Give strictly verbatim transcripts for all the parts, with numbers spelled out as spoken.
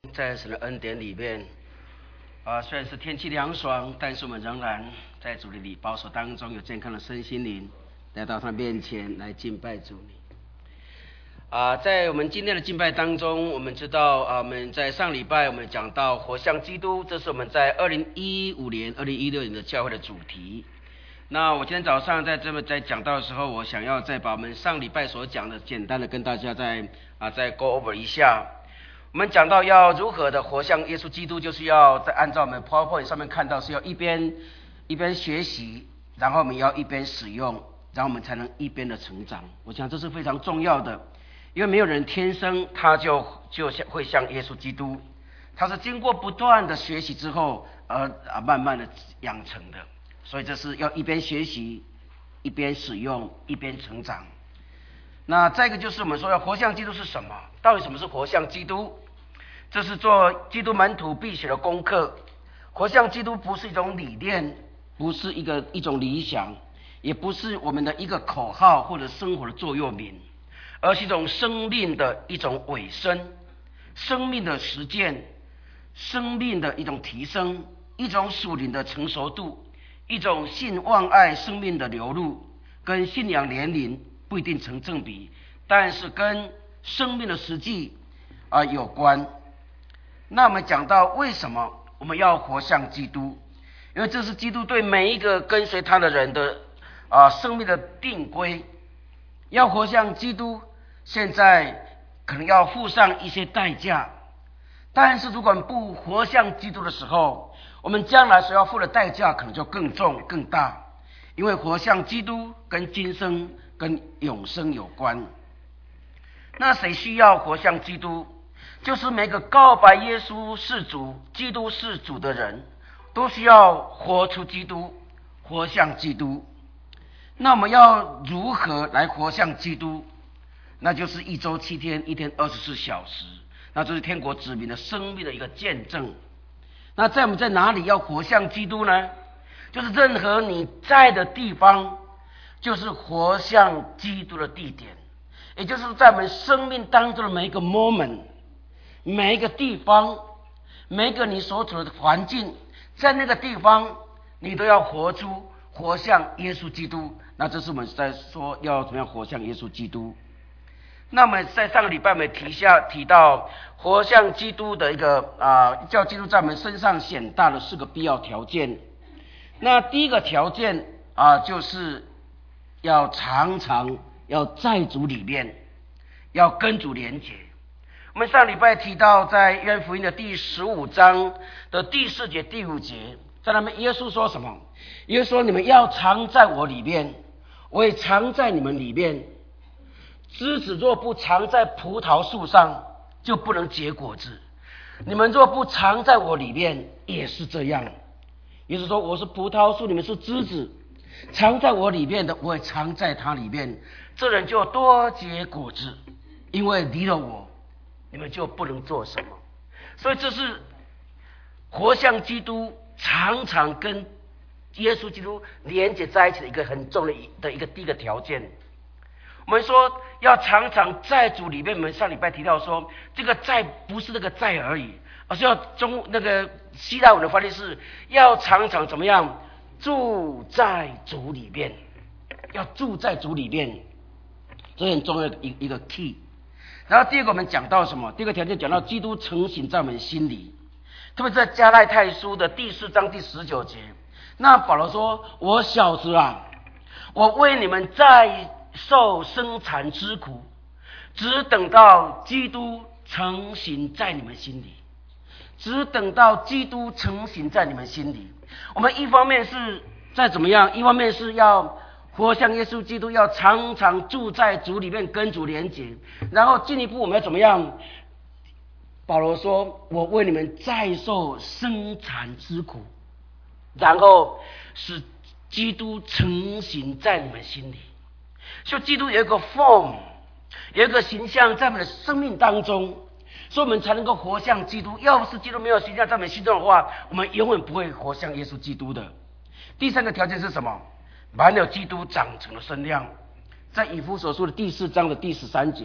在神的恩典里面，啊，虽然是天气凉爽，但是我们仍然在主的里保守当中，有健康的身心灵，来到他面前来敬拜主你。啊，在我们今天的敬拜当中，我们知道啊，我们在上礼拜我们讲到活像基督，这是我们在二零一五年、二零一六年的教会的主题。那我今天早上在这么在讲到的时候，我想要再把我们上礼拜所讲的简单的跟大家再啊再 go over 一下。我们讲到要如何的活像耶稣基督，就是要在按照我们 PowerPoint 上面看到，是要一边一边学习，然后我们要一边使用，然后我们才能一边的成长。我想这是非常重要的，因为没有人天生他就就像会像耶稣基督，他是经过不断的学习之后而啊慢慢的养成的，所以这是要一边学习，一边使用，一边成长。那再一个就是我们说要活像基督是什么？到底什么是活像基督？这是做基督门徒必学的功课。活像基督不是一种理念，不是一个一种理想，也不是我们的一个口号或者生活的座右铭，而是一种生命的一种尾声，生命的实践，生命的一种提升，一种属灵的成熟度，一种信望爱生命的流露，跟信仰年龄不一定成正比，但是跟生命的实际啊、呃、有关。那我们讲到为什么我们要活像基督，因为这是基督对每一个跟随他的人的啊、呃、生命的定规。要活像基督，现在可能要付上一些代价，但是如果不活像基督的时候，我们将来所要付的代价可能就更重更大，因为活像基督跟今生跟永生有关。那谁需要活像基督？就是每个告白耶稣是主、基督是主的人，都需要活出基督，活像基督。那我们要如何来活像基督？那就是一周七天，一天二十四小时，那这是天国子民的生命的一个见证。那在我们在哪里要活像基督呢？就是任何你在的地方，就是活像基督的地点，也就是在我们生命当中的每一个 moment， 每一个地方，每一个你所处的环境，在那个地方你都要活出活像耶稣基督。那这是我们在说要怎么样活像耶稣基督。那么在上个礼拜我们提下提到活像基督的一个啊、呃，叫基督在我们身上显大的四个必要条件。那第一个条件啊、呃，就是要常常要在主里面，要跟主连结。我们上礼拜提到在约翰福音的第十五章的第四节第五节，在那边耶稣说什么？耶稣说：你们要常在我里面，我也常在你们里面。枝子若不常在葡萄树上，就不能结果子。你们若不常在我里面，也是这样。耶稣说：我是葡萄树，你们是枝子，常在我里面的，我也常在他里面。这人就多结果子，因为离了我，你们就不能做什么。所以这是活像基督，常常跟耶稣基督连接在一起的一个很重要的一个第一个条件。我们说要常常在主里面，我们上礼拜提到说，这个在不是那个在而已，而是要中那个希腊文的翻译是要常常怎么样住在主里面，要住在主里面，这很重要的一一个 key。然后第二个我们讲到什么？第二个条件讲到基督成型在我们心里，特别在加拉太书的第四章第十九节，那保罗说：我小子啊，我为你们在受生产之苦，只等到基督成型在你们心里，只等到基督成型在你们心里。我们一方面是在怎么样，一方面是要活像耶稣基督，要常常住在主里面，跟主连结。然后进一步我们要怎么样？保罗说：我为你们再受生产之苦，然后使基督成型在你们心里。所以基督有一个 form， 有一个形象在我们的生命当中，所以我们才能够活像基督。要不是基督没有形象在我们心中的话，我们永远不会活像耶稣基督的。第三个条件是什么？满有基督长成的身量。在以弗所书的第四章的第十三节，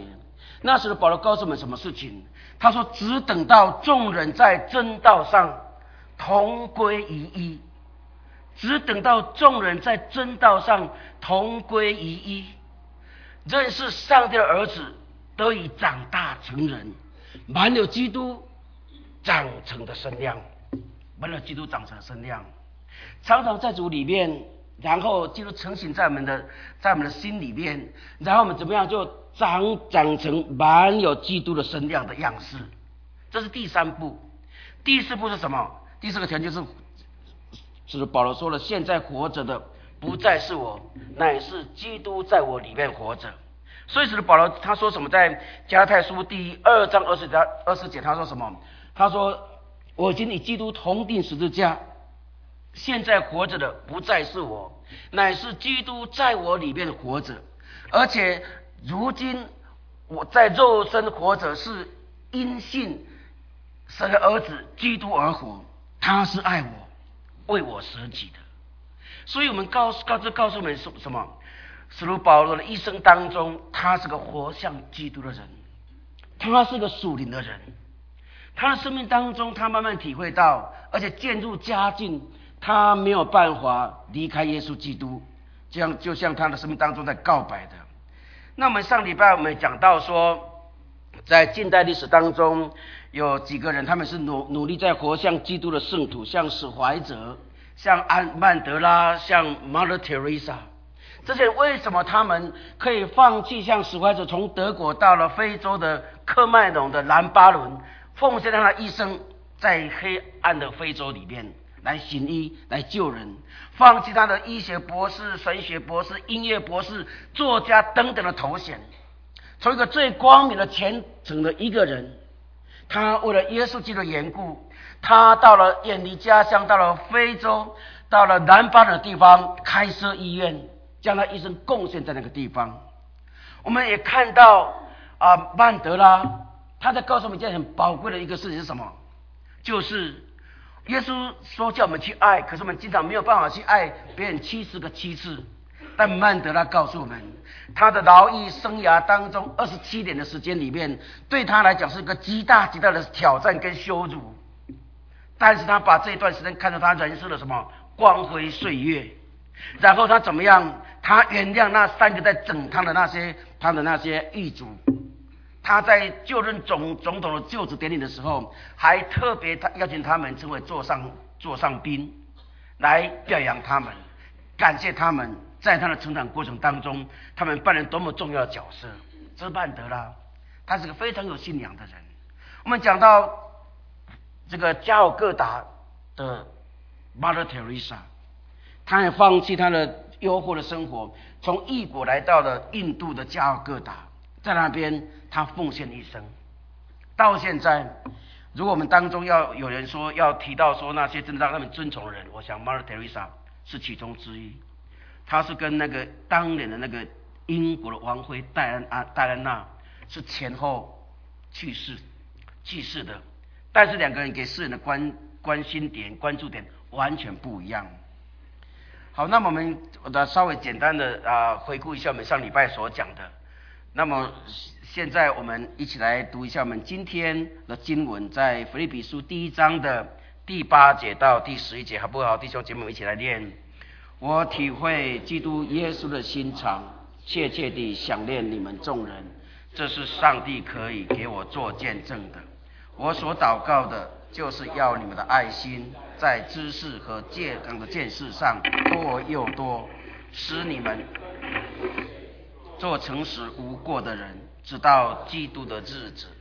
那时的保罗告诉我们什么事情？他说：“只等到众人在真道上同归于一，只等到众人在真道上同归于一，认识上帝的儿子，得以长大成人，满有基督长成的身量，满有基督长成的身量，常常在主里面。”然后基督成型在我们的在我们的心里面，然后我们怎么样就长长成满有基督的身量的样式。这是第三步。第四步是什么？第四个条件就是，是保罗说了，现在活着的不再是我，乃是基督在我里面活着。所以使得保罗他说什么？在加拉太书第二章二十节二十节他说什么？他说：“我已经与基督同定十字架。现在活着的不再是我，乃是基督在我里面活着。而且如今我在肉身活着，是因信神的儿子基督而活。他是爱我，为我舍己的。”所以我们告诉告知告诉我们什么？使徒保罗的一生当中，他是个活像基督的人，他是个属灵的人。他的生命当中，他慢慢体会到，而且渐入佳境。他没有办法离开耶稣基督，这样就像他的生命当中在告白的。那我们上礼拜我们讲到说，在近代历史当中，有几个人他们是努努力在活像基督的圣徒，像史怀哲、像安曼德拉、像 Mother Teresa。这些人为什么他们可以放弃像史怀哲从德国到了非洲的科麦隆的兰巴伦，奉献他的一生在黑暗的非洲里面来行医，来救人，放弃他的医学博士、神学博士、音乐博士、作家等等的头衔，从一个最光明的虔诚的一个人，他为了耶稣基督的缘故，他到了远离家乡，到了非洲，到了南巴的地方开设医院，将他一生贡献在那个地方。我们也看到啊，曼德拉他在告诉我们一件很宝贵的一个事情是什么？就是耶稣说叫我们去爱，可是我们经常没有办法去爱别人七十个七次。但曼德拉告诉我们，他的劳役生涯当中二十七年的时间里面，对他来讲是一个极大极大的挑战跟羞辱。但是他把这一段时间看作他人生的什么光辉岁月，然后他怎么样？他原谅那三个在整他的那些他的那些狱卒。他在就任总总统的就职典礼的时候，还特别他邀请他们成为座上座上宾，来表扬他们，感谢他们在他的成长过程当中，他们扮演多么重要的角色。这是曼德拉，他是个非常有信仰的人。我们讲到这个加尔各答的 Mother Teresa， 他也放弃他的优渥的生活，从异国来到了印度的加尔各答，在那边他奉献一生。到现在，如果我们当中要有人说要提到说那些真的让他们尊崇的人，我想 Mother Teresa 是其中之一。他是跟那个当年的那个英国的王妃戴安娜戴安娜是前后去世去世的，但是两个人给世人的关关心点关注点完全不一样。好，那么我们我稍微简单的啊回顾一下我们上礼拜所讲的。那么现在我们一起来读一下我们今天的经文，在腓立比书第一章的第八节到第十一节，好不好？弟兄姐妹们一起来念。我体会基督耶稣的心肠，切切地想念你们众人，这是上帝可以给我做见证的。我所祷告的就是要你们的爱心在知识和健康的见识上多又多，使你们做诚实无过的人，直到基督的日子，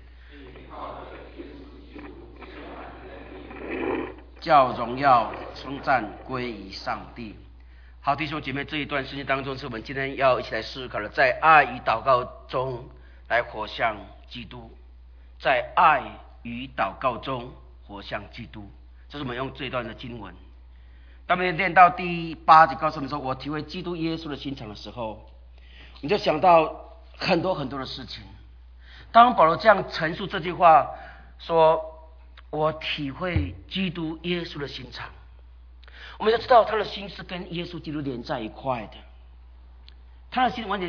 叫荣耀称赞归于上帝。好，弟兄姐妹，这一段圣经当中是我们今天要一起来思考的，在爱与祷告中来活像基督，在爱与祷告中活像基督，这是我们用这一段的经文。当我们念到第八节告诉我们说我体会基督耶稣的心肠的时候，你就想到很多很多的事情。当保罗这样陈述这句话，说我体会基督耶稣的心肠，我们要知道他的心是跟耶稣基督连在一块的，他的心完全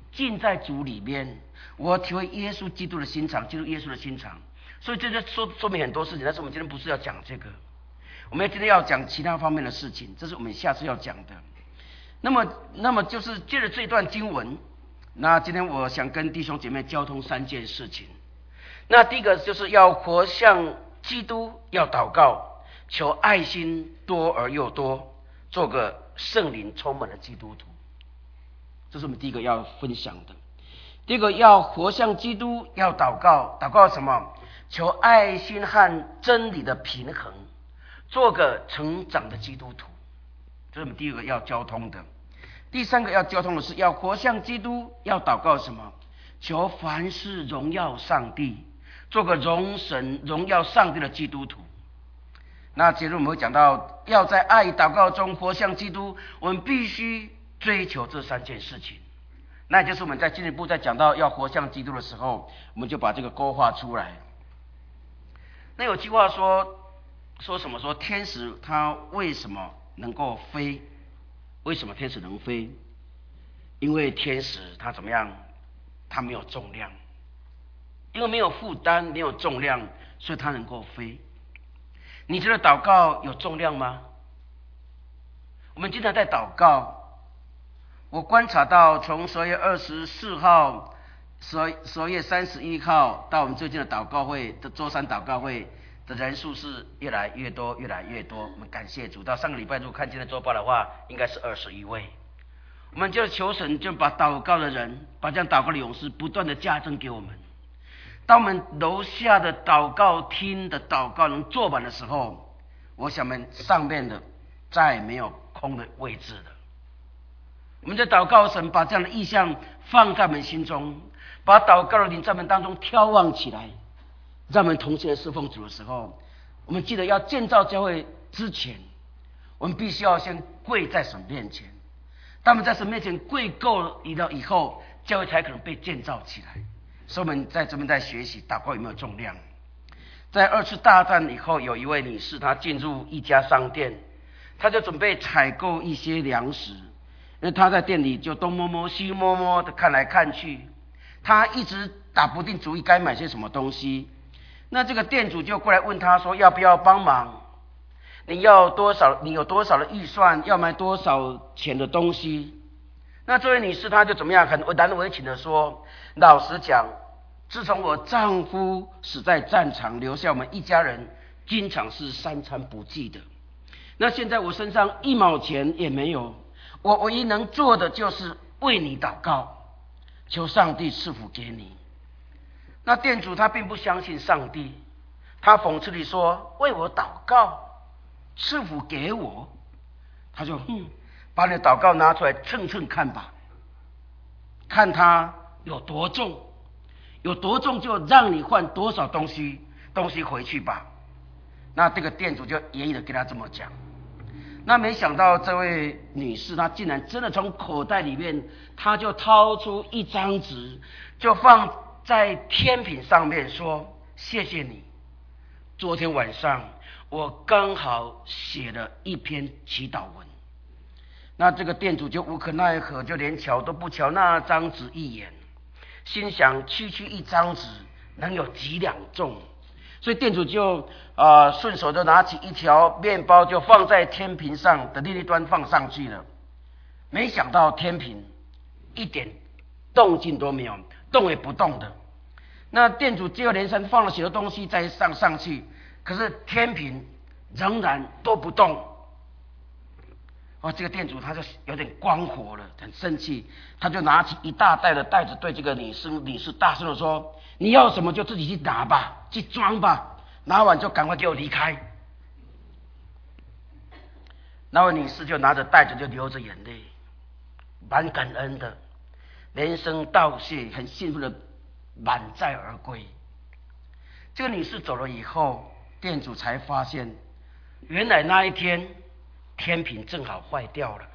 浸在主里面，我体会耶稣基督的心肠，进入耶稣的心肠。所以这就说说明很多事情，但是我们今天不是要讲这个，我们今天要讲其他方面的事情，这是我们下次要讲的。那么，那么就是借着这段经文，那今天我想跟弟兄姐妹交通三件事情。那第一个就是要活像基督，要祷告，求爱心多而又多，做个圣灵充满的基督徒。这是我们第一个要分享的。第二个要活像基督，要祷告，祷告什么？求爱心和真理的平衡，做个成长的基督徒。这是我们第一个要交通的。第三个要交通的是要活像基督，要祷告什么？求凡事荣耀上帝，做个荣神荣耀上帝的基督徒。那接着我们会讲到，要在爱与祷告中活像基督，我们必须追求这三件事情。那也就是我们在进一步在讲到要活像基督的时候，我们就把这个勾画出来。那有句话说说什么？说天使他为什么能够飞？为什么天使能飞？因为天使他怎么样？他没有重量，因为没有负担，没有重量，所以他能够飞。你觉得祷告有重量吗？我们经常在祷告，我观察到从十二月二十四号、十二月三十一号到我们最近的祷告会的周三祷告会的人数是越来越多，越来越多。我们感谢主。到上个礼拜如果看今天周报的话，应该是二十一位。我们就求神就把祷告的人，把这样祷告的勇士不断的加增给我们。当我们楼下的祷告厅的祷告能坐满的时候，我想我们上面的再也没有空的位置了。我们在祷告神把这样的意象放在我们心中，把祷告的灵在我们当中眺望起来，让我们同心的侍奉主的时候，我们记得要建造教会之前，我们必须要先跪在神面前。当我们在神面前跪够了以后，教会才可能被建造起来。所以我们在这边在学习祷告有没有重量。在二次大战以后，有一位女士，她进入一家商店，她就准备采购一些粮食，因为她在店里就东摸摸西摸摸的看来看去，她一直打不定主意该买些什么东西。那这个店主就过来问她说，要不要帮忙？你要多少？你有多少的预算？要买多少钱的东西？那这位女士她就怎么样，很难为情的说，老实讲，自从我丈夫死在战场，留下我们一家人经常是三餐不继的。那现在我身上一毛钱也没有，我唯一能做的就是为你祷告，求上帝赐福给你。那店主他并不相信上帝，他讽刺地说，为我祷告，赐福给我。他说，嗯，把你的祷告拿出来称称看吧，看它有多重，有多重就让你换多少东西东西回去吧。那这个店主就严厉的跟他这么讲。那没想到这位女士她竟然真的从口袋里面，她就掏出一张纸，就放在天平上面说，谢谢你，昨天晚上我刚好写了一篇祈祷文。那这个店主就无可奈何，就连瞧都不瞧那张纸一眼，心想区区一张纸能有几两重，所以店主就呃顺手就拿起一条面包，就放在天平上的另一端放上去了。没想到天平一点动静都没有，动也不动的。那店主接二连三放了许多东西再上上去，可是天平仍然都不动。哦，这个店主他就有点光火了，很生气，他就拿起一大袋的袋子，对这个女士女士大声的说，你要什么就自己去拿吧，去装吧，拿完就赶快给我离开。那位女士就拿着袋子就流着眼泪，蛮感恩的，连声道谢，很幸福的满载而归。这个女士走了以后，店主才发现，原来那一天天平正好坏掉了。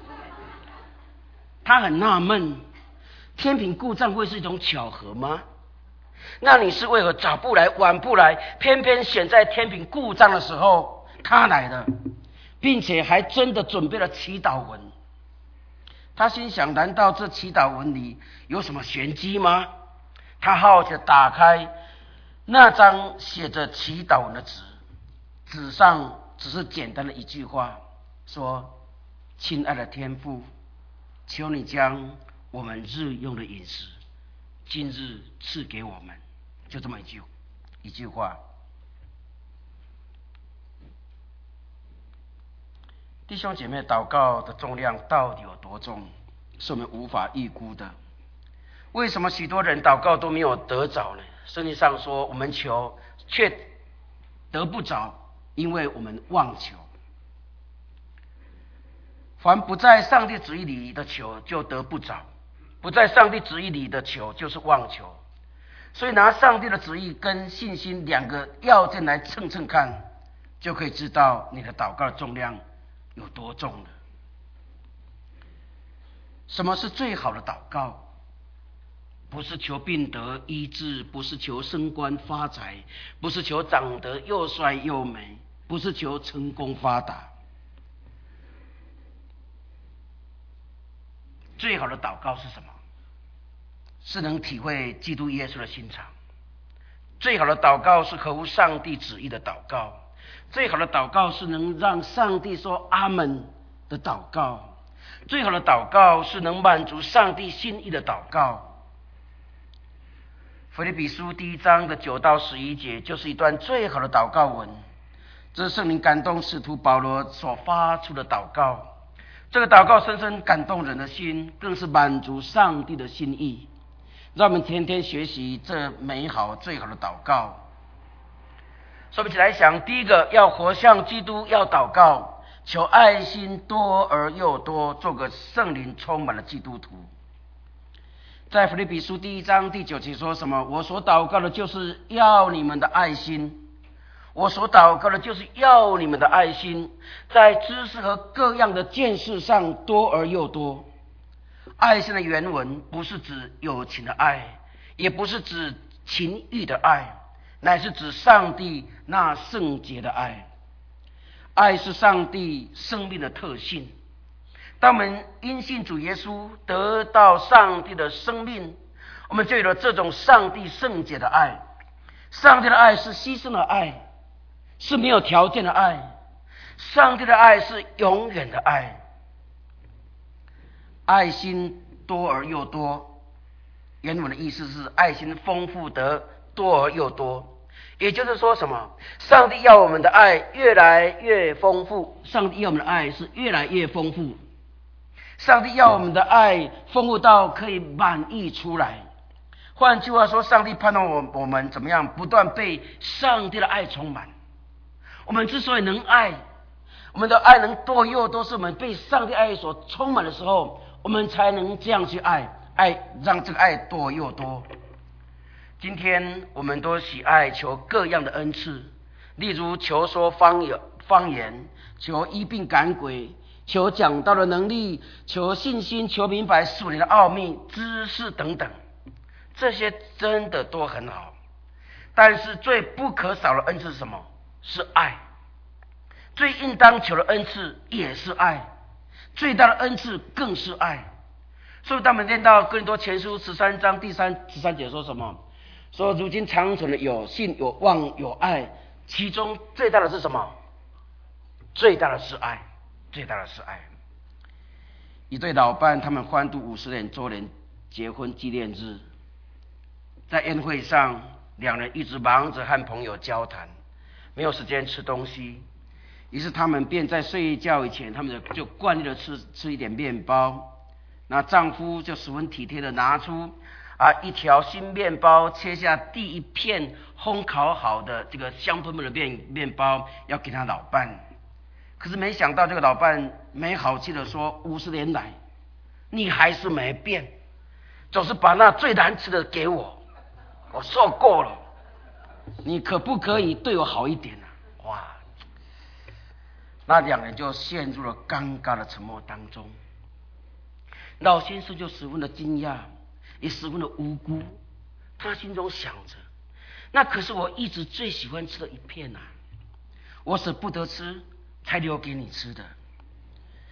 他很纳闷，天平故障会是一种巧合吗？那女士为何早不来晚不来，偏偏选在天平故障的时候她来了，并且还真的准备了祈祷文。 他心想：难道这祈祷文里有什么玄机吗？他好奇地打开那张写着祈祷文的纸，纸上只是简单的一句话，说：亲爱的天父，求你将我们日用的饮食今日赐给我们。就这么一句一句话。弟兄姐妹，祷告的重量到底有多重，是我们无法预估的。为什么许多人祷告都没有得着呢？圣经上说，我们求却得不着，因为我们妄求。凡不在上帝旨意里的求，就得不着；不在上帝旨意里的求，就是妄求。所以拿上帝的旨意跟信心两个要件来称称看，就可以知道你的祷告的重量有多重了。什么是最好的祷告？不是求病得医治，不是求升官发财，不是求长得又帅又美，不是求成功发达。最好的祷告是什么？是能体会基督耶稣的心肠。最好的祷告是合乎上帝旨意的祷告。最好的祷告是能让上帝说阿们的祷告。最好的祷告是能满足上帝心意的祷告。腓立比书第一章的九到十一节就是一段最好的祷告文，这是圣灵感动使徒保罗所发出的祷告。这个祷告深深感动人的心，更是满足上帝的心意。让我们天天学习这美好最好的祷告。说不起来想，第一个要活像基督，要祷告，求爱心多而又多，做个圣灵充满了基督徒。在腓立比书第一章第九节说什么？我所祷告的就是要你们的爱心，我所祷告的就是要你们的爱心，在知识和各样的见识上多而又多。爱心的原文不是指友情的爱，也不是指情欲的爱，乃是指上帝那圣洁的爱。爱是上帝生命的特性。当我们因信主耶稣得到上帝的生命，我们就有了这种上帝圣洁的爱。上帝的爱是牺牲的爱，是没有条件的爱。上帝的爱是永远的爱。爱心多而又多，原文的意思是爱心丰富得多而又多。也就是说什么？上帝要我们的爱越来越丰富，上帝要我们的爱是越来越丰富。上帝要我们的爱丰富到可以满溢出来。换句话说，上帝盼望我我们怎么样？不断被上帝的爱充满。我们之所以能爱，我们的爱能多又多，是我们被上帝爱所充满的时候，我们才能这样去爱，爱让这个爱多又多。今天我们都喜爱求各样的恩赐，例如求说方言、方言，求医病赶鬼，求讲道的能力，求信心，求明白属灵的奥秘、知识等等，这些真的都很好。但是最不可少的恩赐是什么？是爱。最应当求的恩赐也是爱，最大的恩赐更是爱。所以当我们念到哥林多前书十三章第三十三节说什么？说如今长存的有信、有望、有爱，其中最大的是什么？最大的是爱，最大的是爱。一对老伴，他们欢度五十年周年结婚纪念日，在宴会上，两人一直忙着和朋友交谈，没有时间吃东西。于是他们便在睡觉以前，他们就惯例的吃吃一点面包。那丈夫就十分体贴的拿出啊一条新面包，切下第一片烘烤好的这个香喷喷的面面包，要给他老伴。可是没想到这个老伴没好气的说：五十年来，你还是没变，总是把那最难吃的给我，我受够了。你可不可以对我好一点啊？哇！那两人就陷入了尴尬的沉默当中。老先生就十分的惊讶，也十分的无辜。他心中想着，那可是我一直最喜欢吃的一片啊，我舍不得吃才留给你吃的。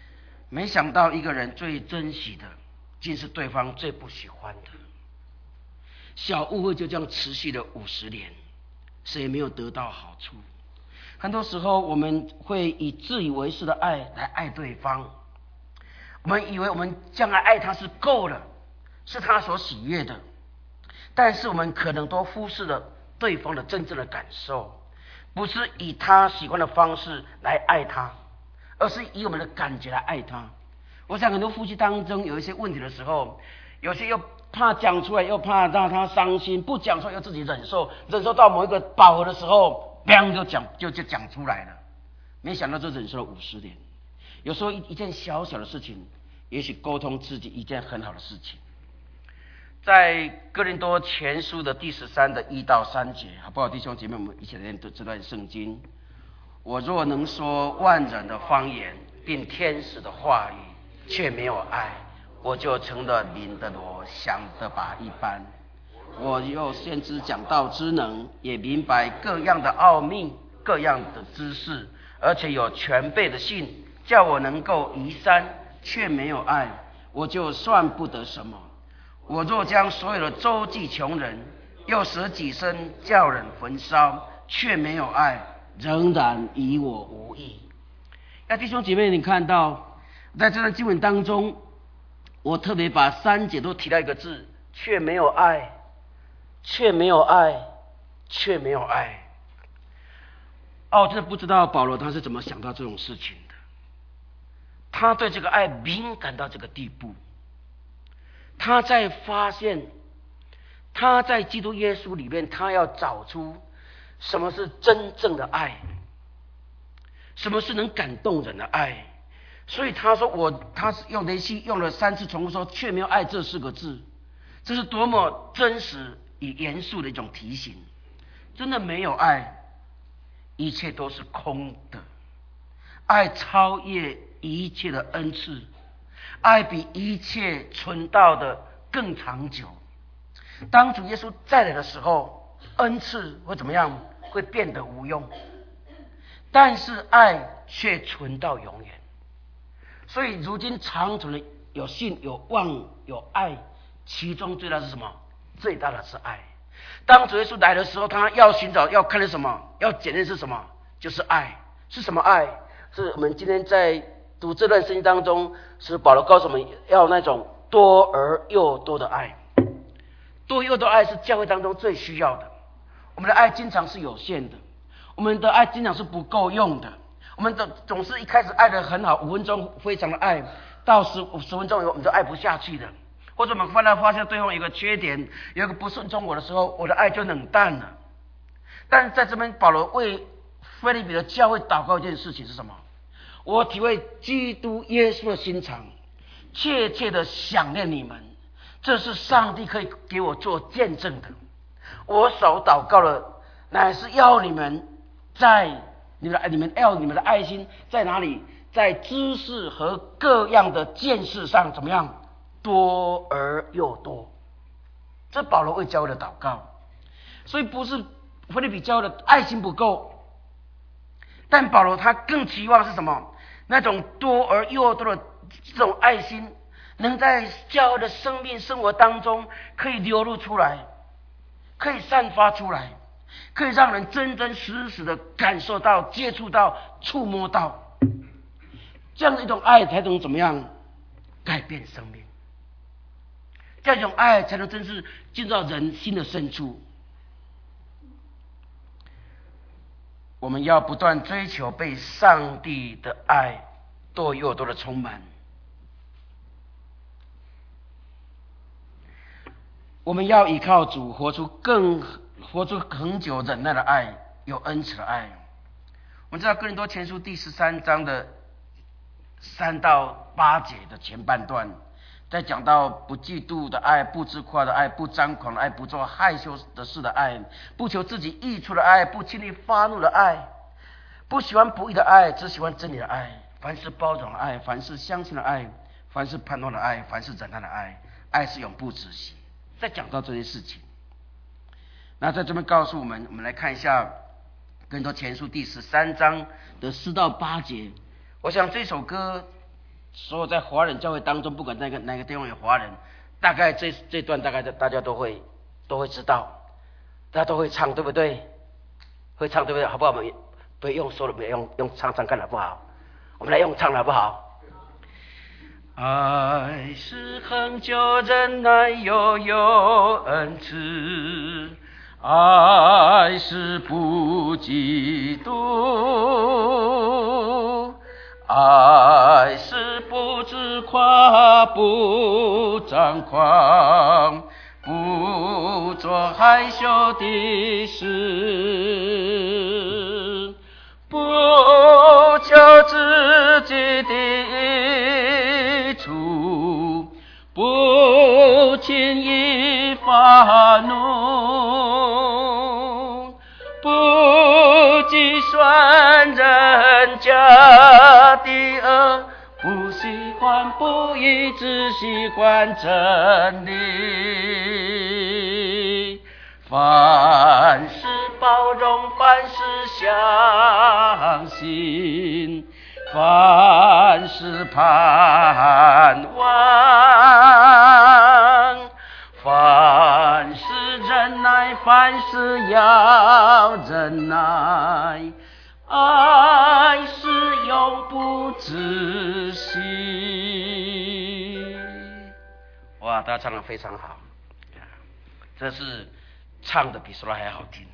没想到一个人最珍惜的，竟是对方最不喜欢的。小误会就这样持续了五十年，谁也没有得到好处。很多时候我们会以自以为是的爱来爱对方，我们以为我们将来爱他是够了，是他所喜悦的，但是我们可能都忽视了对方的真正的感受，不是以他喜欢的方式来爱他，而是以我们的感觉来爱他。我想很多夫妻当中有一些问题的时候，有些又怕讲出来，又怕让他伤心，不讲出来又自己忍受，忍受到某一个饱和的时候，砰就讲就就讲出来了，没想到就忍受了五十年。有时候一一件小小的事情，也许沟通自己一件很好的事情。在哥林多前书的第十三的一到三节，好不好？弟兄姐妹，我们一起来念这段圣经。我若能说万人的方言，并天使的话语，却没有爱，我就成了灵的罗，想的把一般。我又先知讲道之能，也明白各样的奥秘，各样的知识，而且有全备的信，叫我能够移山，却没有爱，我就算不得什么。我若将所有的周济穷人，又舍己身叫人焚烧，却没有爱，仍然与我无益。那弟兄姐妹，你看到在这段经文当中，我特别把三节都提到一个字，却没有爱，却没有爱，却没有爱。哦，我真的不知道保罗他是怎么想到这种事情的。他对这个爱敏感到这个地步，他在发现，他在基督耶稣里面，他要找出什么是真正的爱，什么是能感动人的爱。所以他说我，他用连续用了三次重复说却没有爱这四个字，这是多么真实与严肃的一种提醒。真的没有爱，一切都是空的。爱超越一切的恩赐，爱比一切存到的更长久。当主耶稣再来的时候，恩赐会怎么样？会变得无用，但是爱却存到永远。所以如今长存的有信、有望、有爱，其中最大是什么？最大的是爱。当主耶稣来的时候，他要寻找、要看的什么？要检验是什么？就是爱。是什么爱？是我们今天在读这段圣经当中，是保罗告诉我们要那种多而又多的爱。多又多的爱是教会当中最需要的。我们的爱经常是有限的，我们的爱经常是不够用的。我们的总是一开始爱得很好，五分钟非常的爱，到十五十分钟以后我们就爱不下去的。或者我们忽然发现对方有一个缺点，有一个不顺从我的时候，我的爱就冷淡了。但是在这边保罗为腓立比的教会祷告一件事情是什么？我体会基督耶稣的心肠，切切的想念你们，这是上帝可以给我做见证的。我所祷告的乃是要你们在你们你们要你们的爱心在哪里？在知识和各样的见识上怎么样？多而又多。这保罗为教会的祷告。所以不是腓立比教会的爱心不够，但保罗他更期望是什么？那种多而又多的这种爱心，能在教会的生命生活当中可以流露出来，可以散发出来，可以让人真真实实的感受到、接触到、触摸到，这样的一种爱才能怎么样改变生命？这样一种爱才能真是进入到人心的深处。我们要不断追求被上帝的爱多又多的充满。我们要依靠主，活出更活出恒久忍耐的爱，有恩慈的爱。我们知道哥林多前书第十三章的三到八节的前半段，在讲到不嫉妒的爱，不自夸的爱，不张狂的爱，不做害羞的事的爱，不求自己益处的爱，不轻易发怒的爱，不喜欢不义的爱，只喜欢真理的爱，凡是包容的爱，凡是相信的爱，凡是盼望的爱，凡是忍耐的爱，爱是永不止息。在讲到这些事情，那在这边告诉我们，我们来看一下哥林多前书第十三章的四到八节。我想这首歌所有在华人教会当中，不管哪个哪个地方有华人，大概这这段大概大家都会都会知道，大家都会唱，对不对？会唱对不对？好不好？我们不用说了，不用用唱唱看好不好？我们来用唱好不好？爱是恒久忍耐，又有恩慈，爱是不嫉妒，爱是不自夸，不张狂，不做害羞的事，不求自己的益处，不轻易发怒，不计算人家的恶，不喜欢不义，只喜欢真理。凡事包容，凡事相信，凡事盼望，凡事忍耐，凡事要忍耐，爱是永不止息。哇，大家唱得非常好，这是唱的比说的还好听。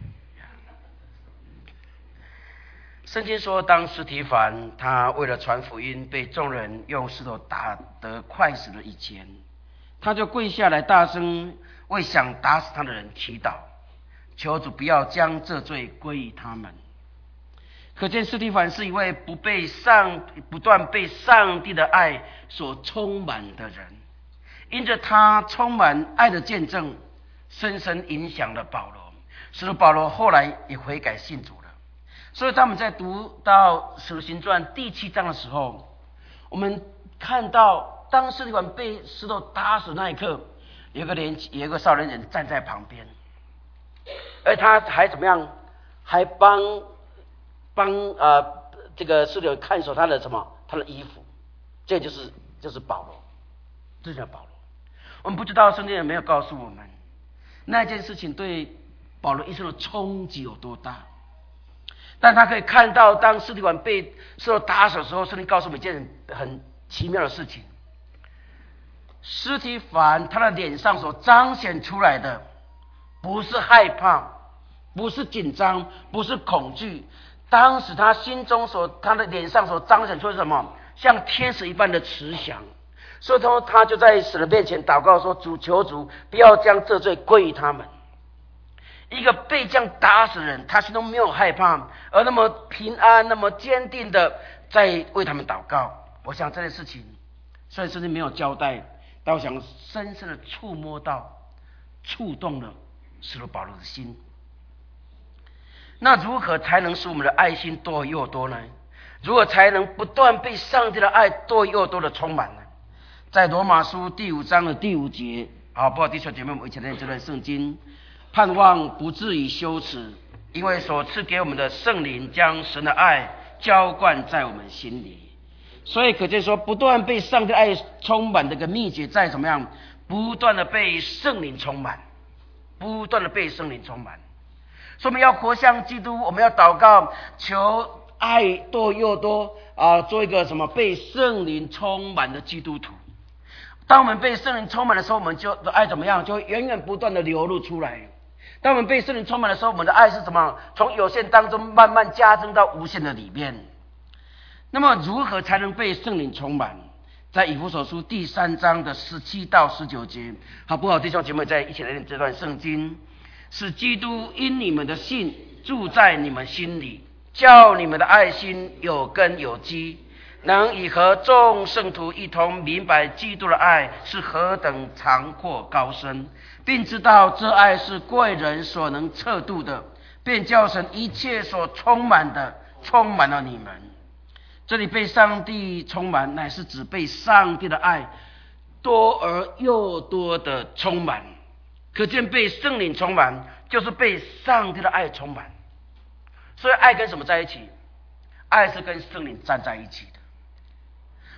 圣经说，当司提反他为了传福音，被众人用石头打得快死了以前，他就跪下来大声为想打死他的人祈祷，求主不要将这罪归于他们。可见司提反是一位不被上不断被上帝的爱所充满的人，因着他充满爱的见证，深深影响了保罗，使得保罗后来也悔改信主了。所以当我们在读到使徒行传第七章的时候，我们看到当司提反被石头打死那一刻，有个年有一个少年人站在旁边，而他还怎么样，还帮帮呃这个司提反看守他的什么他的衣服，这就是就是保罗，这就是保罗。我们不知道圣经有没有告诉我们，那件事情对保罗一生的冲击有多大，但他可以看到，当司提反被受打死的时候，圣经告诉我们一件很奇妙的事情。司提反他的脸上所彰显出来的，不是害怕，不是紧张，不是恐惧，当时他心中所他的脸上所彰显出的是什么？像天使一般的慈祥。所以他他就在神的面前祷告说：主，求主不要将这罪归于他们。一个被这样打死的人，他心中没有害怕，而那么平安，那么坚定的在为他们祷告。我想这件事情虽然圣经没有交代，但我想深深的触摸到，触动了使徒保罗的心。那如何才能使我们的爱心多又多呢？如何才能不断被上帝的爱多又多的充满呢？在罗马书第五章的第五节，好不好？弟兄姐妹，我们一起来念这段圣经。盼望不至于羞耻，因为所赐给我们的圣灵将神的爱浇灌在我们心里。所以可见说，不断被上帝爱充满的一个秘诀在怎么样？不断的被圣灵充满，不断的被圣灵充满。所以我们要活像基督，我们要祷告，求爱多又多啊，做一个什么被圣灵充满的基督徒。当我们被圣灵充满的时候，我们就的爱怎么样？就会源源不断的流露出来。当我们被圣灵充满的时候，我们的爱是什么？从有限当中慢慢加增到无限的里面。那么如何才能被圣灵充满？在以弗所书第三章的十七到十九节，好不好？弟兄姐妹，在一起来念这段圣经。使基督因你们的信住在你们心里，叫你们的爱心有根有基，能以和众圣徒一同明白基督的爱是何等长阔高深，并知道这爱是贵人所能测度的，便叫神一切所充满的充满了你们。这里被上帝充满，乃是指被上帝的爱多而又多的充满。可见被圣灵充满，就是被上帝的爱充满。所以爱跟什么在一起？爱是跟圣灵站在一起的。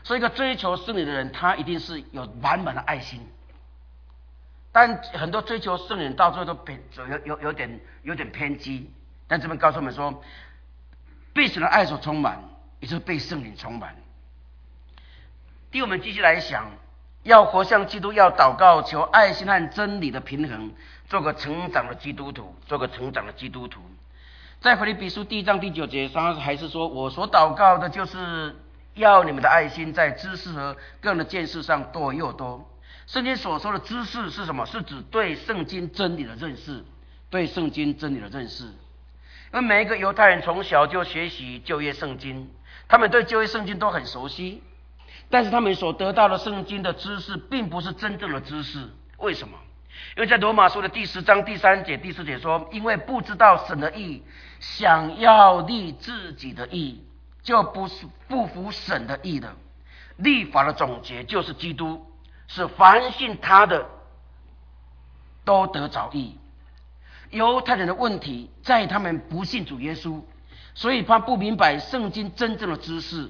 所以一个追求圣灵的人，他一定是有满满的爱心。但很多追求圣灵到最后都偏有有有点有点偏激。但这边告诉我们说，被神的爱所充满，也就是被圣灵充满。第我们继续来想，要活像基督，要祷告，求爱心和真理的平衡，做个成长的基督徒，做个成长的基督徒。在腓立比书第一章第九节上，还是说，我所祷告的就是要你们的爱心在知识和个人的见识上多又多。圣经所说的知识是什么？是指对圣经真理的认识，对圣经真理的认识。因为每一个犹太人从小就学习旧约圣经，他们对旧约圣经都很熟悉，但是他们所得到的圣经的知识并不是真正的知识。为什么？因为在罗马书的第十章第三节第四节说，因为不知道神的义，想要立自己的义，就不是不服神的义的。律法的总结就是基督，是凡信他的都得着义。犹太人的问题在他们不信主耶稣，所以他不明白圣经真正的知识。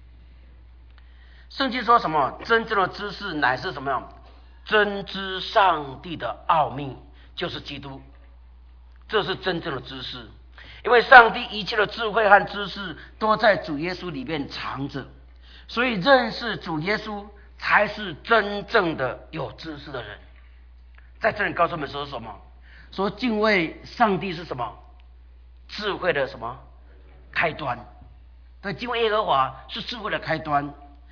圣经说什么？真正的知识乃是什么样？真知上帝的奥秘，就是基督。这是真正的知识，因为上帝一切的智慧和知识都在主耶稣里面藏着，所以认识主耶稣才是真正的有知识的人。在这里告诉我们说什么？说敬畏上帝是什么？智慧的什么开端？对，敬畏耶和华是智慧的开端。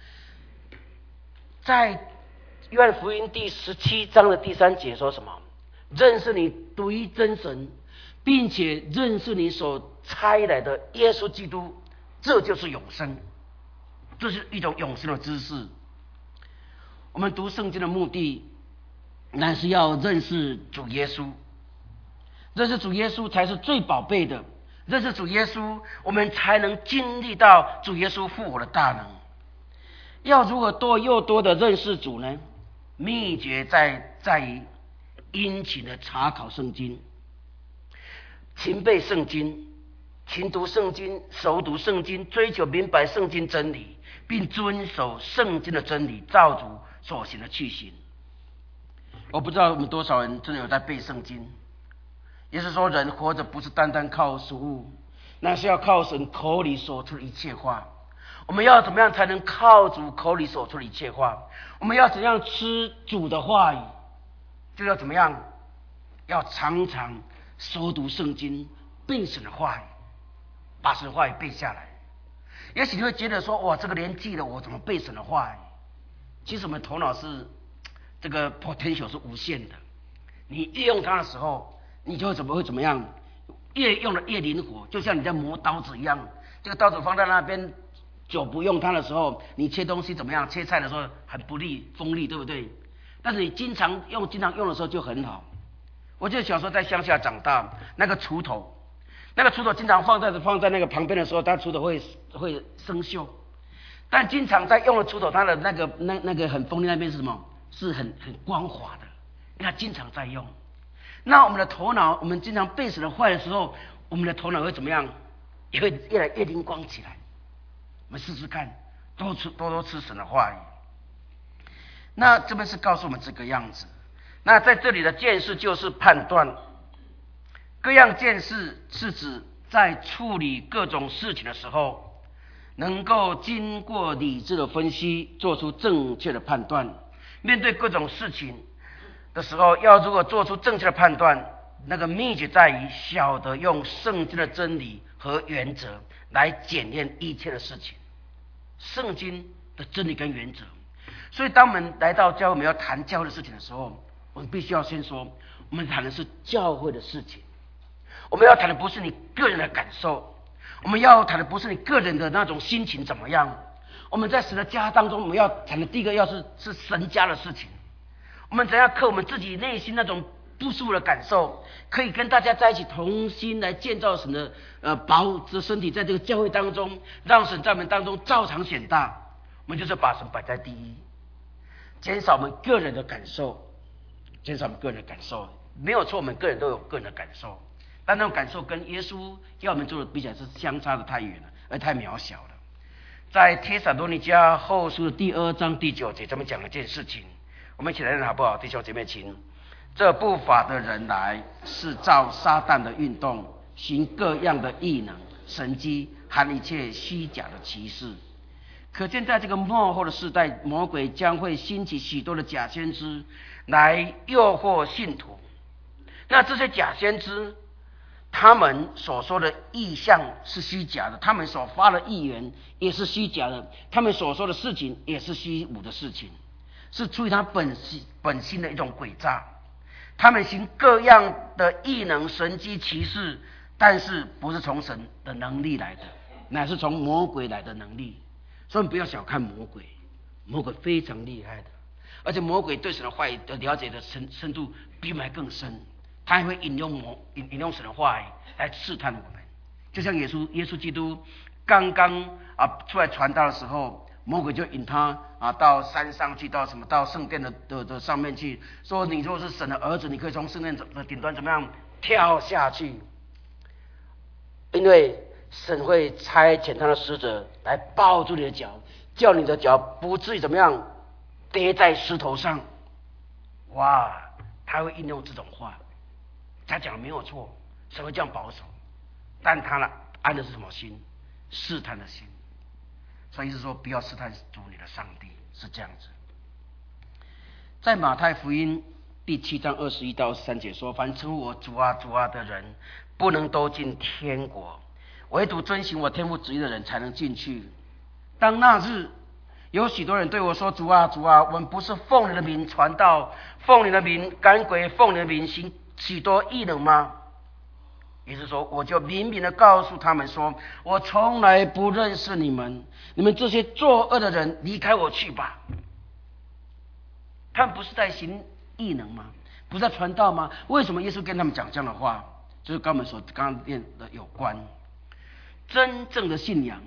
在约翰福音第十七章的第三节说什么？认识你独一真神，并且认识你所差来的耶稣基督，这就是永生。这是一种永生的知识。我们读圣经的目的，乃是要认识主耶稣。认识主耶稣才是最宝贝的。认识主耶稣，我们才能经历到主耶稣复活的大能。要如何多又多的认识主呢？秘诀在在于殷勤的查考圣经，勤背圣经，勤读圣经，熟读圣经，追求明白圣经真理，并遵守圣经的真理，照主所行的去行。我不知道我们多少人真的有在背圣经。也就是说，人活着不是单单靠食物，那是要靠神口里所出的一切话。我们要怎么样才能靠主口里所出的一切话？我们要怎样吃主的话语？就要怎么样？要常常熟读圣经，背神的话语，把神的话语背下来。也许你会觉得说，哇，这个年纪了，我怎么背神的话语？其实我们头脑是这个 potential 是无限的，你越用它的时候，你就会怎么会怎么样？越用的越灵活，就像你在磨刀子一样。这个刀子放在那边久不用它的时候，你切东西怎么样？切菜的时候很不利锋利，对不对？但是你经常用经常用的时候就很好。我记得小时候在乡下长大，那个锄头，那个锄头经常放在放在那个旁边的时候，它锄头会会生锈。但经常在用的锄头，它的那个那那个很锋利那边是什么？是很很光滑的，因为它经常在用。那我们的头脑，我们经常背神的话的时候，我们的头脑会怎么样？也会越来越灵光起来。我们试试看，多吃多多吃神的话语。那这边是告诉我们这个样子。那在这里的见识就是判断，各样见识是指在处理各种事情的时候，能够经过理智的分析，做出正确的判断。面对各种事情的时候，要如果做出正确的判断，那个秘诀在于晓得用圣经的真理和原则来检验一切的事情。圣经的真理跟原则。所以当我们来到教会，我们要谈教会的事情的时候，我们必须要先说，我们谈的是教会的事情。我们要谈的不是你个人的感受，我们要谈的不是你个人的那种心情怎么样。我们在神的家当中，我们要谈的第一个要是是神家的事情。我们怎样克我们自己内心那种不舒服的感受，可以跟大家在一起同心来建造神的呃宝的身体，在这个教会当中，让神在我们当中照常显大。我们就是把神摆在第一，减少我们个人的感受，减少我们个人的感受，没有错，我们个人都有个人的感受，但那种感受跟耶稣要我们做的比起来是相差的太远了，而太渺小了。 在帖撒罗尼迦后书的第二章第九节，咱们讲一件事情，我们一起来念好不好？弟兄姐妹，请。这不法的人来，是照撒旦的运动，行各样的异能、神迹和一切虚假的奇事。可见在这个末后的世代，魔鬼将会兴起许多的假先知来诱惑信徒。那这些假先知，他们所说的意象是虚假的，他们所发的预言也是虚假的，他们所说的事情也是虚无的事情，是出于他本心本心的一种诡诈。他们行各样的异能、神迹、奇事，但是不是从神的能力来的，乃是从魔鬼来的能力。所以不要小看魔鬼，魔鬼非常厉害的，而且魔鬼对神的话语的了解的深深度比我们还更深。他还会引用魔引引用神的话语来试探我们，就像耶稣耶稣基督刚刚啊出来传道的时候，魔鬼就引他啊到山上去，到什么到圣殿的的的上面去，说你如果是神的儿子，你可以从圣殿的顶端怎么样跳下去，因为神会差遣他的使者来抱住你的脚，叫你的脚不至于怎么样跌在石头上。哇，他会应用这种话。他讲的没有错，神会这样保守，但他呢安的是什么心？试探的心。所以是说，不要试探主你的上帝，是这样子。在马太福音第七章二十一到三节说：凡称我主啊主啊的人，不能都进天国，唯独遵行我天父旨意的人才能进去。当那日，有许多人对我说：主啊主啊，我们不是奉你的名传道，奉你的名赶鬼，奉你的名行许多异能吗？也就是说，我就明明的告诉他们说，我从来不认识你们，你们这些作恶的人，离开我去吧。他们不是在行异能吗？不是在传道吗？为什么耶稣跟他们讲这样的话？就是跟我们所刚刚念的有关。真正的信仰，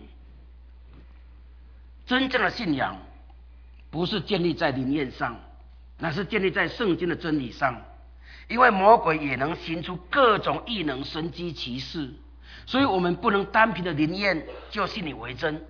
真正的信仰，不是建立在灵验上，乃是建立在圣经的真理上。因为魔鬼也能行出各种异能、神迹、奇事，所以我们不能单凭的灵验就信以为真。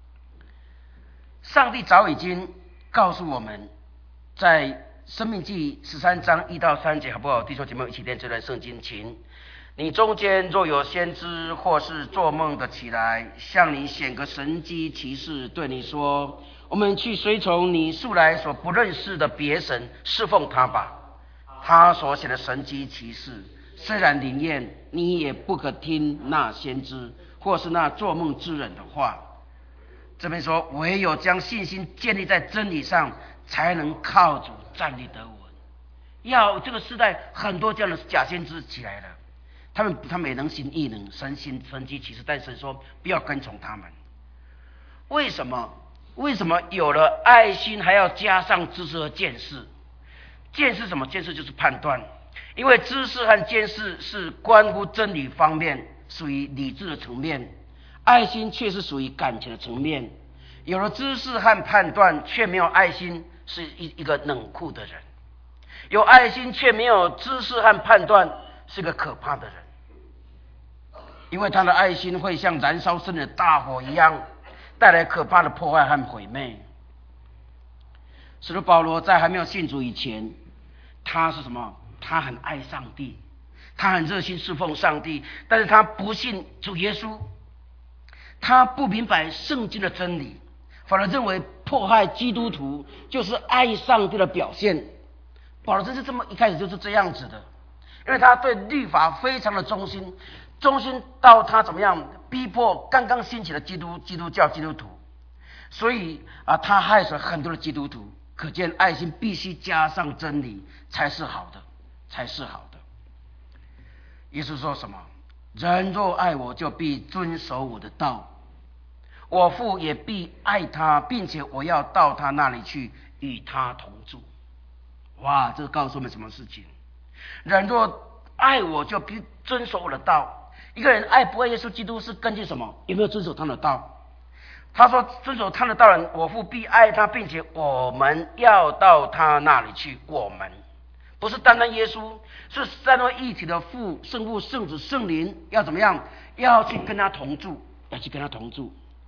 上帝早已经告诉我们，在申命记十三章一到三节，好不好？弟兄姐妹一起念这段圣经，请。你中间若有先知或是做梦的起来，向你显个神迹奇事，对你说：我们去随从你素来所不认识的别神，侍奉他吧。他所写的神迹奇事，虽然灵验，你也不可听那先知或是那做梦之人的话。这边说，唯有将信心建立在真理上，才能靠主站立得稳。要这个时代很多这样的假先知起来了，他们他们也能行异能、神行神迹奇事，但神说不要跟从他们。为什么？为什么有了爱心还要加上知识和见识？见识什么？见识就是判断，因为知识和见识是关乎真理方面，属于理智的层面；爱心却是属于感情的层面。有了知识和判断，却没有爱心，是一一个冷酷的人；有爱心却没有知识和判断，是个可怕的人。因为他的爱心会像燃烧森林的大火一样，带来可怕的破坏和毁灭。使徒保罗在还没有信主以前，他是什么？他很爱上帝，他很热心侍奉上帝，但是他不信主耶稣，他不明白圣经的真理，反而认为迫害基督徒就是爱上帝的表现。保罗真是这么一开始就是这样子的，因为他对律法非常的忠心，忠心到他怎么样逼迫刚刚兴起的基督基督教基督徒，所以啊，他害死了很多的基督徒。可见爱心必须加上真理才是好的，才是好的。耶稣说什么？人若爱我，就必遵守我的道，我父也必爱他，并且我要到他那里去，与他同住。哇，这个告诉我们什么事情？人若爱我，就必遵守我的道。一个人爱不爱耶稣基督是根据什么？有没有遵守他的道？他说遵守他的道人，我父必爱他，并且我们要到他那里去。我们不是单单耶稣，是三位一体的父、圣父、圣子、圣灵，要怎么样？要去跟他同住，要去跟他同住。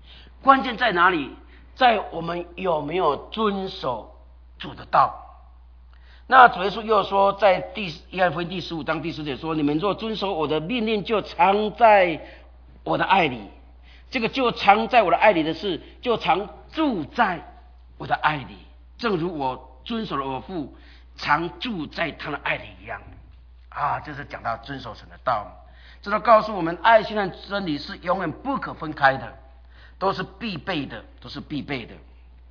关键在哪里？在我们有没有遵守主的道。那主耶稣又说，在第约翰福音第十五章第十节说：“你们若遵守我的命令，就常在我的爱里。”这个就常在我的爱里的事，就常住在我的爱里，正如我遵守了我父常住在他的爱里一样。啊，这是讲到遵守神的道，这都告诉我们，爱心和真理是永远不可分开的，都是必备的，都是必备的。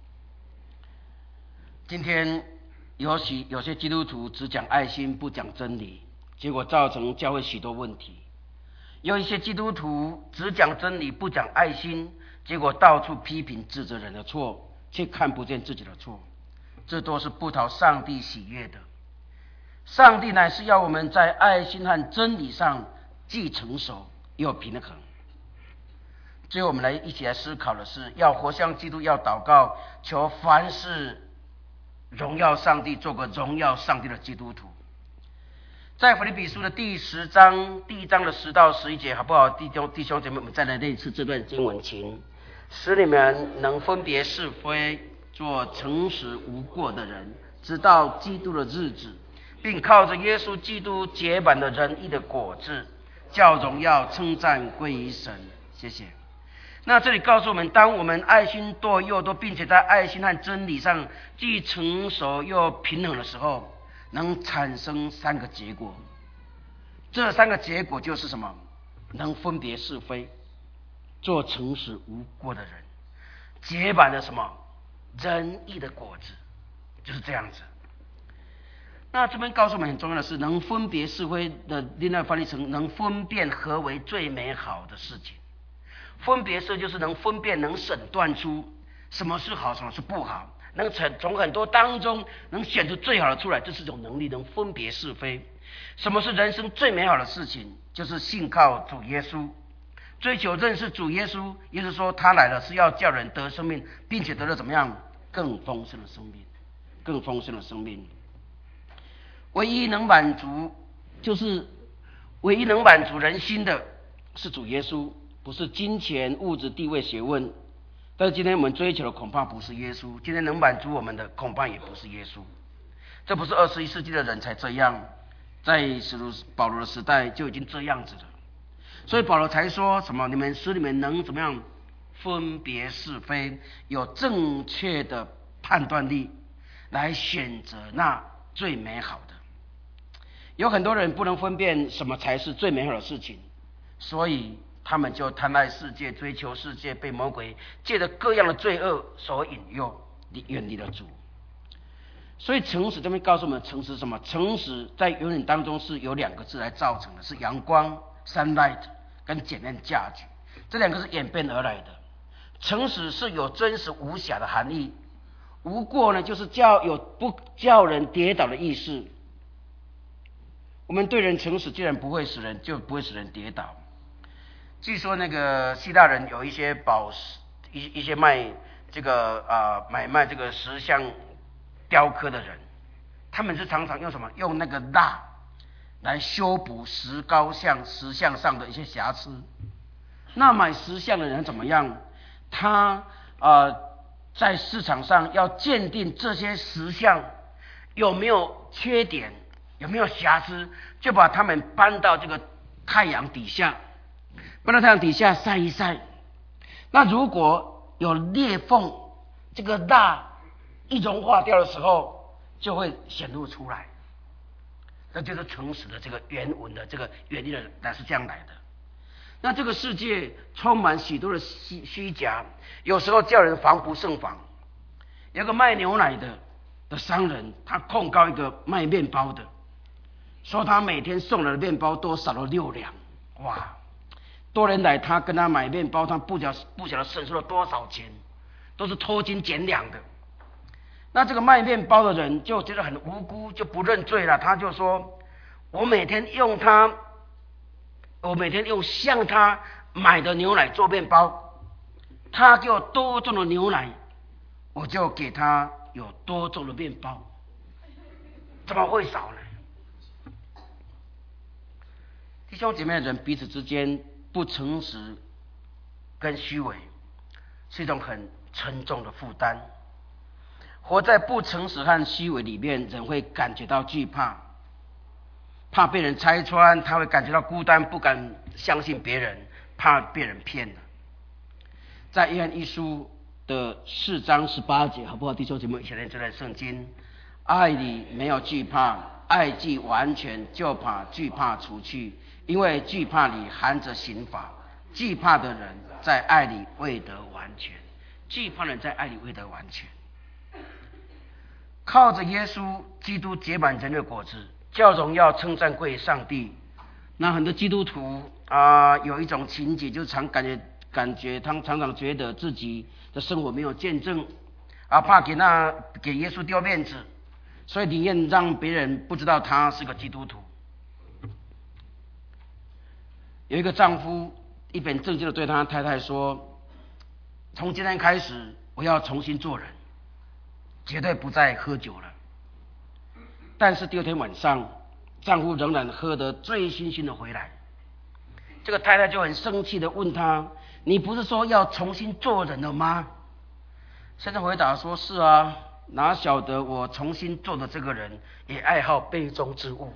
今天有许有些基督徒只讲爱心不讲真理，结果造成教会许多问题。有一些基督徒只讲真理不讲爱心，结果到处批评指责人的错，却看不见自己的错，这都是不讨上帝喜悦的。上帝乃是要我们在爱心和真理上既成熟又平衡。最后我们来一起来思考的是，要活像基督，要祷告，求凡事荣耀上帝，做个荣耀上帝的基督徒。在腓立比书的第十章第一章的十到十一节，好不好？弟兄弟兄姐妹，我们再来念一次这段经文，请使你们能分别是非，做诚实无过的人，直到基督的日子，并靠着耶稣基督结满的仁义的果子，叫荣耀称赞归于神。谢谢。那这里告诉我们，当我们爱心多又多，并且在爱心和真理上既成熟又平衡的时候，能产生三个结果。这三个结果就是什么？能分别是非，做诚实无过的人，结满了什么？仁义的果子，就是这样子。那这边告诉我们很重要的是，能分别是非的另外翻译成能分辨何为最美好的事情。分别是就是能分辨，能审断出什么是好，什么是不好，能从很多当中能选出最好的出来，这是一种能力，能分别是非。什么是人生最美好的事情？就是信靠主耶稣，追求认识主耶稣。耶稣说他来了是要叫人得生命，并且得了怎么样？更丰盛的生命，更丰盛的生命。唯一能满足，就是唯一能满足人心的是主耶稣，不是金钱、物质、地位、学问。但是今天我们追求的恐怕不是耶稣，今天能满足我们的恐怕也不是耶稣。这不是二十一世纪的人才这样，在使徒保罗的时代就已经这样子了。所以保罗才说什么？你们使你们能怎么样分别是非，有正确的判断力，来选择那最美好的。有很多人不能分辨什么才是最美好的事情，所以他们就贪爱世界，追求世界，被魔鬼借着各样的罪恶所引诱，远离了主。所以诚实这边告诉我们，诚实什么？诚实在原理当中是由两个字来造成的，是阳光 sunlight 跟检验价值，这两个是演变而来的。诚实是有真实无瑕的含义，无过呢就是叫有不叫人跌倒的意思。我们对人诚实，既然不会使人，就不会使人跌倒。据说那个希腊人有一些宝石，一一些卖这个啊、呃、买卖这个石像雕刻的人，他们是常常用什么？用那个蜡来修补石膏像石像上的一些瑕疵。那买石像的人怎么样？他呃在市场上要鉴定这些石像有没有缺点，有没有瑕疵，就把他们搬到这个太阳底下，搬到太阳底下晒一晒。那如果有裂缝，这个蜡一融化掉的时候，就会显露出来。那就是诚实的这个原文的这个原理的，那是这样来的。那这个世界充满许多的虚虚假，有时候叫人防不胜防。有个卖牛奶的的商人，他控告一个卖面包的，说他每天送来的面包多少了六两。哇！多年来他跟他买面包，他不晓不晓得省出了多少钱，都是偷斤减两的。那这个卖面包的人就觉得很无辜，就不认罪了。他就说：我每天用他，我每天用向他买的牛奶做面包，他给我多重的牛奶，我就给他有多重的面包，怎么会少呢？弟兄姐妹的人彼此之间不诚实跟虚伪， 是一种很沉重的负担。活在不诚实和虚伪里面，人会感觉到惧怕，怕被人拆穿，他会感觉到孤单，不敢相信别人，怕被人骗了。在约翰一书的四章十八节，好不好？弟兄姐妹，一起念这段圣经：爱里没有惧怕，爱既完全，就把惧怕除去，因为惧怕里含着刑罚。惧怕的人在爱里未得完全，惧怕的人在爱里未得完全。靠着耶稣基督结满人的果子，叫荣耀称赞归上帝。那很多基督徒啊、呃，有一种情节，就常感觉感觉他常常觉得自己的生活没有见证啊，怕给那给耶稣丢面子，所以宁愿让别人不知道他是个基督徒。有一个丈夫一本正经的对他太太说：“从今天开始，我要重新做人。”绝对不再喝酒了。但是第二天晚上，丈夫仍然喝得醉醺醺的回来。这个太太就很生气的问他：“你不是说要重新做人了吗？”先生回答说：“是啊，哪晓得我重新做的这个人也爱好杯中之物。”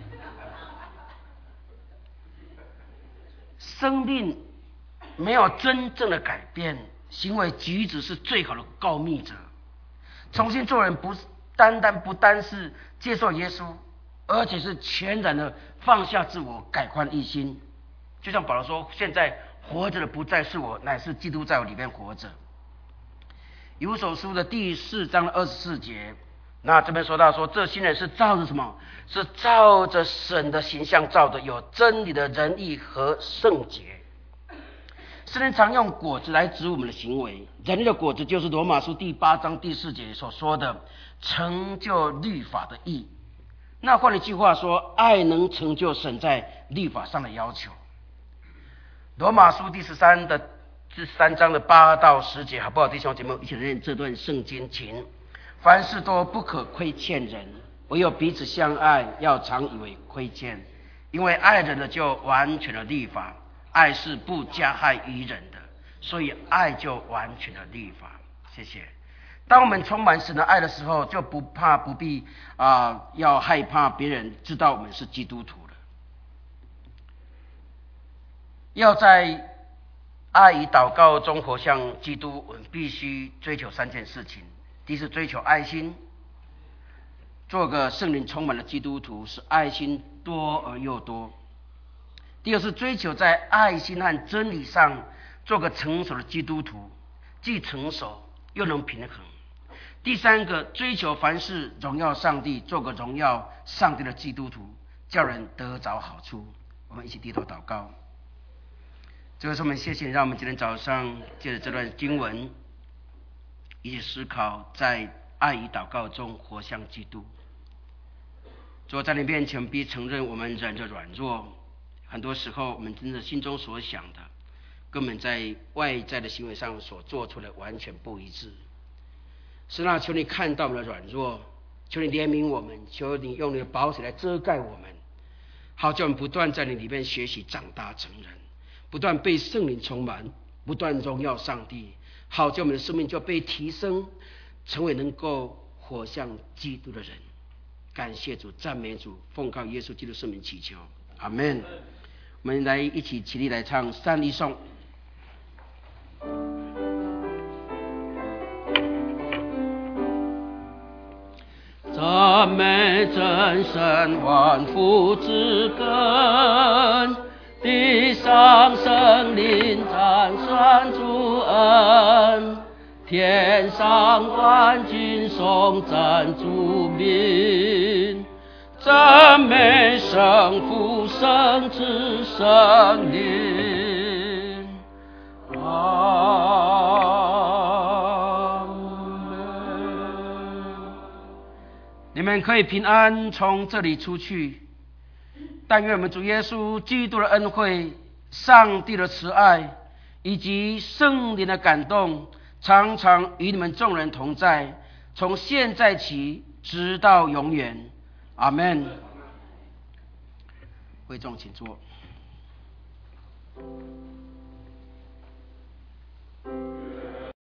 生命没有真正的改变，行为举止是最好的告密者。重新做人不单单不单是接受耶稣，而且是全然的放下自我，改换一心。就像保罗说：“现在活着的不再是我，乃是基督在我里面活着。”以弗所书的第四章的二十四节，那这边说到说，这新人是照着什么？是照着神的形象造的，有真理的仁义和圣洁。圣经常用果子来指我们的行为，人类的果子就是罗马书第八章第四节所说的成就律法的义。那换一句话说，爱能成就神在律法上的要求。罗马书第十三的第三章的八到十节，好不好？弟兄姐妹，一起来念这段圣经，请：凡事都不可亏欠人，唯有彼此相爱，要常以为亏欠，因为爱人的就完全的律法。爱是不加害于人的，所以爱就完全的律法。谢谢。当我们充满神的爱的时候，就不怕不必啊、呃，要害怕别人知道我们是基督徒了。要在爱与祷告中活像基督，我们必须追求三件事情。第一是追求爱心，做个圣灵充满的基督徒，使爱心多而又多。第二是追求在爱心和真理上做个成熟的基督徒，既成熟又能平衡。第三个，追求凡事荣耀上帝，做个荣耀上帝的基督徒，叫人得着好处。我们一起低头祷告。这个是我们谢谢你，让我们今天早上借着这段经文，一起思考在爱与祷告中活像基督。主，在你面前必承认我们人的软弱。很多时候，我们真的心中所想的，根本在外在的行为上所做出的完全不一致。神啊，求你看到我们的软弱，求你怜悯我们，求你用你的宝血来遮盖我们，好叫我们不断在你里面学习长大成人，不断被圣灵充满，不断荣耀上帝，好叫我们的生命就被提升，成为能够活像基督的人。感谢主，赞美主，奉靠耶稣基督圣名祈求，阿们。我们来一起起立来唱三一颂。赞美真神万福之根，地上生灵赞颂主恩，天上万军颂赞主名。赞美圣父、圣子、圣灵，阿们。你们可以平安从这里出去。但愿我们主耶稣基督的恩惠、上帝的慈爱以及圣灵的感动，常常与你们众人同在，从现在起直到永远。阿们。会众请坐。